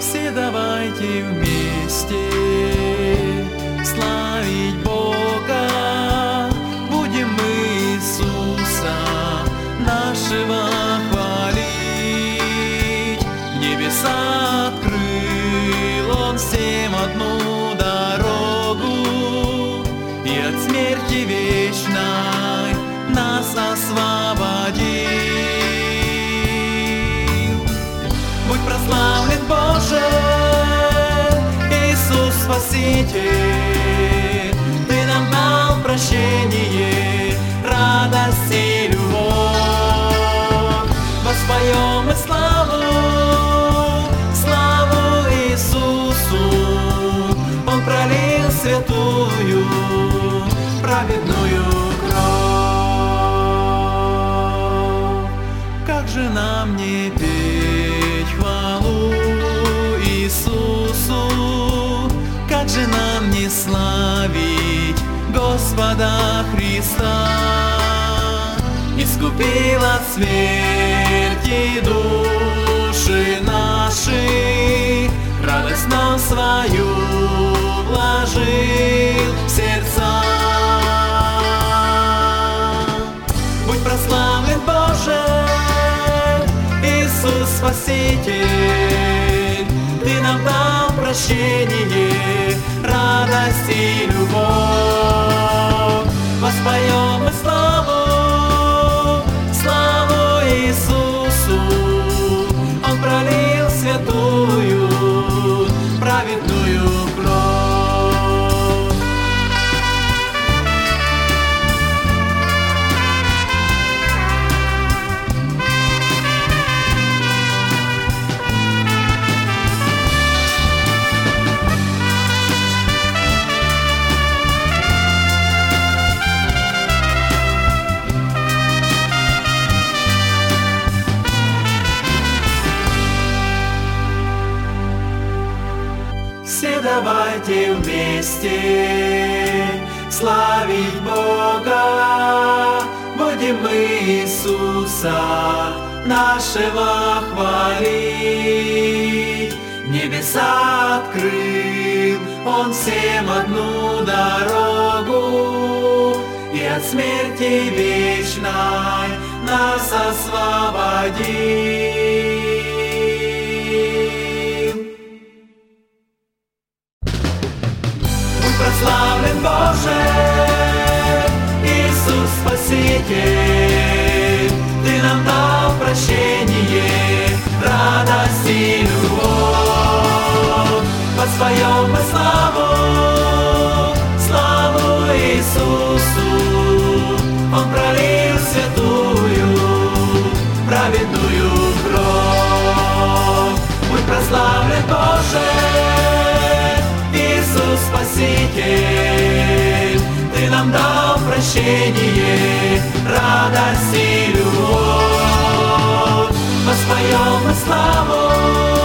Все давайте вместе славить Бога, будем мы Иисуса нашего хвалить. Небеса открыл Он всем одну дорогу, и от смерти вечной нас освободил. Будь прославлен, Боже, Иисус Спаситель, Ты нам дал прощение, радость и любовь. Воспоем мы славу, славу Иисусу, Он пролил святую, праведную кровь. Как же нам не петь хвалу Иисусу, как же нам не славить Господа Христа. Искупил от смерти души наши, радость нам свою вложил в сердца. Будь прославлен, Боже, Иисус Спаситель, Ты нам дал прощение, радость и любовь. Воспоем мы славу, славу Иисусу, Он пролил святую, праведную кровь. Все давайте вместе славить Бога, будем мы Иисуса нашего хвалить. Небеса открыл Он всем одну дорогу, и от смерти вечной нас освободил. Прославлен, Боже, Иисус Спаситель, Ты нам дал прощение, радость и любовь. Воспоем мы славу, славу Иисусу, Он пролил святую, праведную кровь. Будь прославлен, Боже, Иисус Спаситель, Ты нам дал прощение, радость и любовь. Воспоем мы славу,